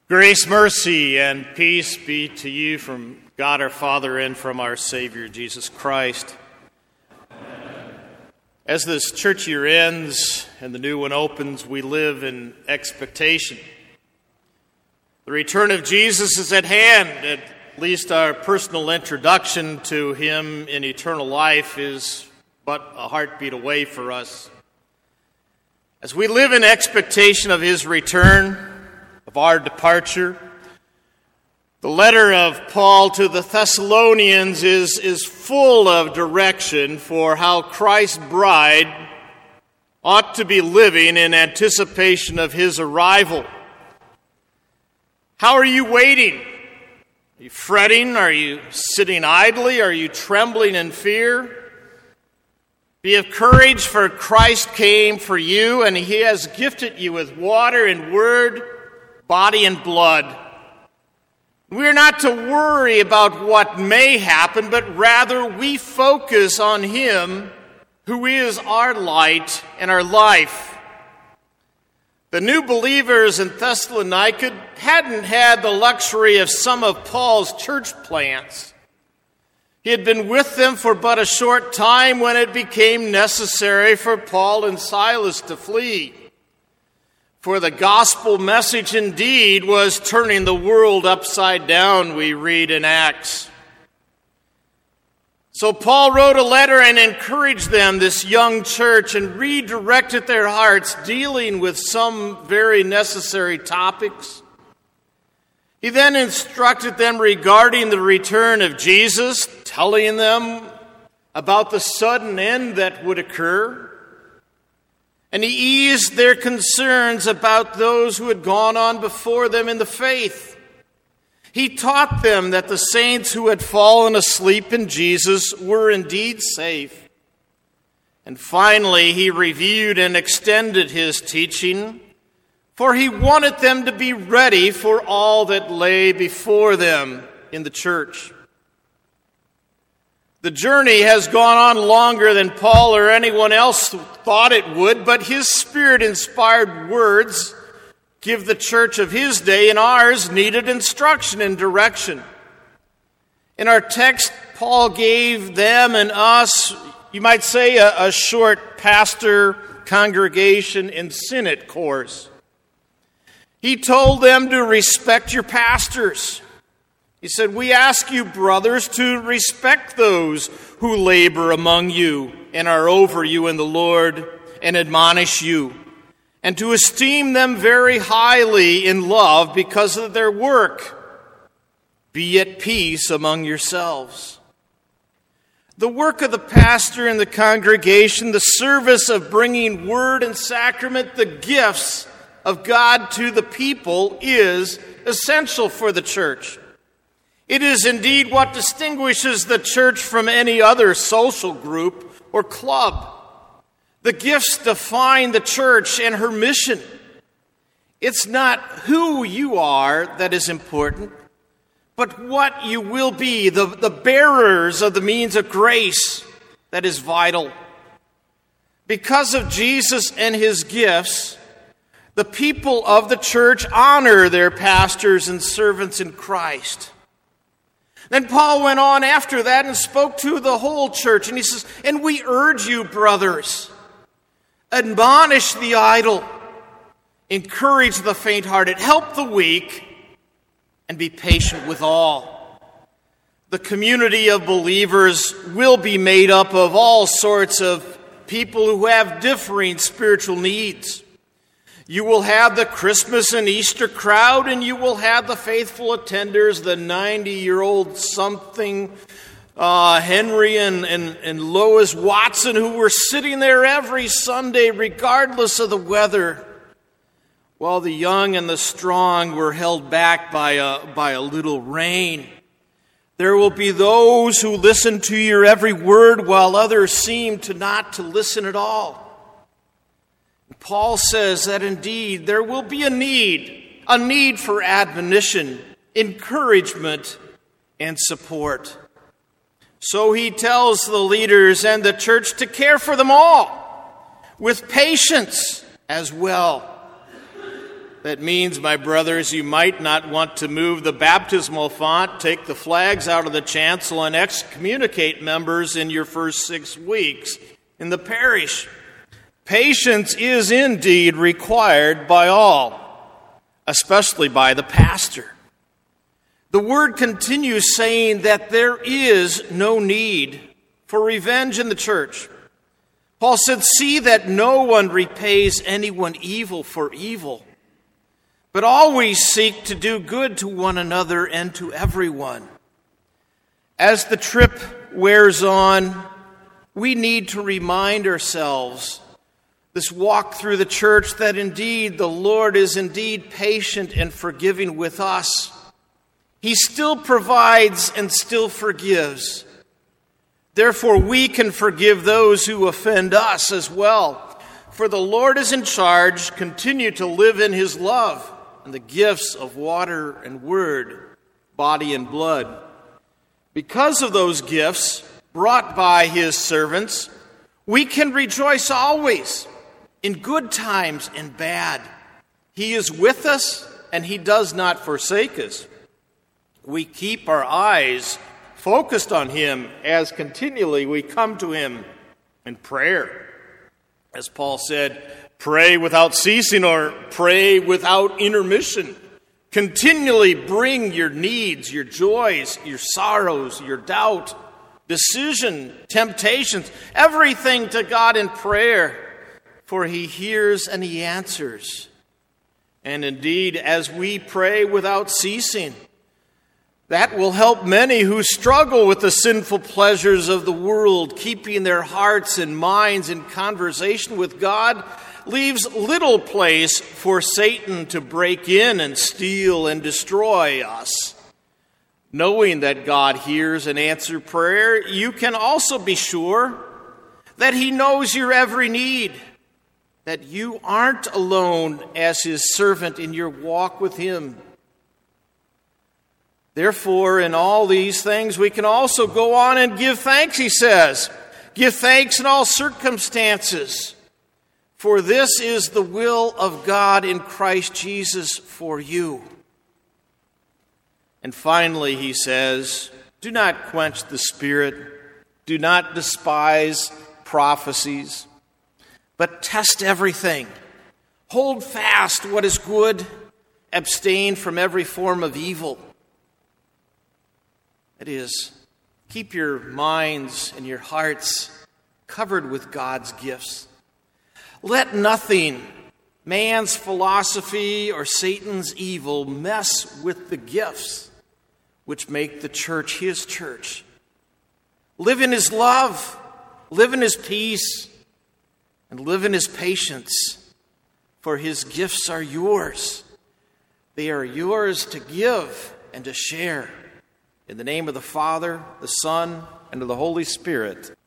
Grace, mercy, and peace be to you from God our Father and from our Savior, Jesus Christ. As this church year ends and the new one opens, we live in expectation. The return of Jesus is at hand. At least our personal introduction to him in eternal life is but a heartbeat away for us. As we live in expectation of his return, of our departure, the letter of Paul to the Thessalonians is full of direction for how Christ's bride ought to be living in anticipation of his arrival. How are you waiting? Are you fretting? Are you sitting idly? Are you trembling in fear? Be of courage, for Christ came for you, and he has gifted you with water and word, body and blood. We're not to worry about what may happen, but rather we focus on him who is our light and our life. The new believers in Thessalonica hadn't had the luxury of some of Paul's church plants. He had been with them for but a short time when it became necessary for Paul and Silas to flee. For the gospel message indeed was turning the world upside down, we read in Acts. So Paul wrote a letter and encouraged them, this young church, and redirected their hearts, dealing with some very necessary topics. He then instructed them regarding the return of Jesus, telling them about the sudden end that would occur. And he eased their concerns about those who had gone on before them in the faith. He taught them that the saints who had fallen asleep in Jesus were indeed safe. And finally, he reviewed and extended his teaching, for he wanted them to be ready for all that lay before them in the church. The journey has gone on longer than Paul or anyone else thought it would, but his Spirit-inspired words give the church of his day and ours needed instruction and direction. In our text, Paul gave them and us, you might say, a short pastor, congregation, and synod course. He told them to respect your pastors. He said, "We ask you, brothers, to respect those who labor among you and are over you in the Lord and admonish you, and to esteem them very highly in love because of their work. Be at peace among yourselves." The work of the pastor in the congregation, the service of bringing word and sacrament, the gifts of God to the people, is essential for the church. It is indeed what distinguishes the church from any other social group or club. The gifts define the church and her mission. It's not who you are that is important, but what you will be, the bearers of the means of grace that is vital. Because of Jesus and his gifts, the people of the church honor their pastors and servants in Christ. Then Paul went on after that and spoke to the whole church. And he says, "And we urge you, brothers, admonish the idle, encourage the faint-hearted, help the weak, and be patient with all." The community of believers will be made up of all sorts of people who have differing spiritual needs. You will have the Christmas and Easter crowd, and you will have the faithful attenders, the 90-year-old something, Henry and Lois Watson, who were sitting there every Sunday regardless of the weather, while the young and the strong were held back by a little rain. There will be those who listen to your every word, while others seem to not to listen at all. Paul says that indeed there will be a need for admonition, encouragement, and support. So he tells the leaders and the church to care for them all with patience as well. That means, my brothers, you might not want to move the baptismal font, take the flags out of the chancel, and excommunicate members in your first 6 weeks in the parish. Patience is indeed required by all, especially by the pastor. The word continues saying that there is no need for revenge in the church. Paul said, "See that no one repays anyone evil for evil, but always seek to do good to one another and to everyone." As the trip wears on, we need to remind ourselves, this walk through the church, that indeed the Lord is indeed patient and forgiving with us. He still provides and still forgives. Therefore, we can forgive those who offend us as well. For the Lord is in charge. Continue to live in his love and the gifts of water and word, body and blood. Because of those gifts brought by his servants, we can rejoice always, in good times and bad. He is with us, and he does not forsake us. We keep our eyes focused on him as continually we come to him in prayer. As Paul said, pray without ceasing, or pray without intermission. Continually bring your needs, your joys, your sorrows, your doubt, decision, temptations, everything to God in prayer, for he hears and he answers. And indeed, as we pray without ceasing, that will help many who struggle with the sinful pleasures of the world. Keeping their hearts and minds in conversation with God leaves little place for Satan to break in and steal and destroy us. Knowing that God hears and answers prayer, you can also be sure that he knows your every need, that you aren't alone as his servant in your walk with him. Therefore, in all these things, we can also go on and give thanks, he says. Give thanks in all circumstances, for this is the will of God in Christ Jesus for you. And finally, he says, do not quench the Spirit, do not despise prophecies, but test everything. Hold fast what is good, abstain from every form of evil. That is, keep your minds and your hearts covered with God's gifts. Let nothing, man's philosophy or Satan's evil, mess with the gifts which make the church his church. Live in his love, live in his peace, and live in his patience, for his gifts are yours. They are yours to give and to share. In the name of the Father, the Son, and of the Holy Spirit.